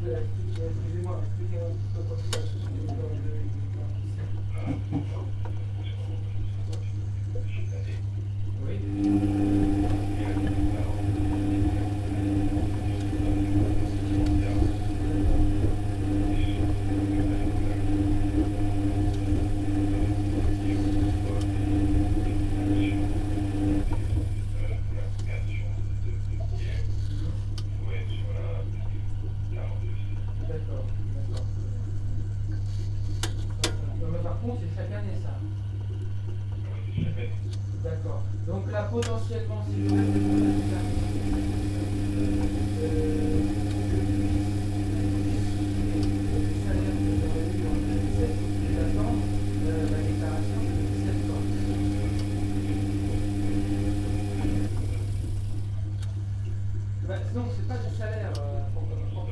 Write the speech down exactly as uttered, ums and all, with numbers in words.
Excusez-moi, expliquez-moi un petit peu quoi c'est la D'accord, d'accord. Non, mais par contre, c'est chaque année ça. D'accord. Donc là, potentiellement, si je reste bah, sinon, c'est pas du salaire. Euh, pour, pour,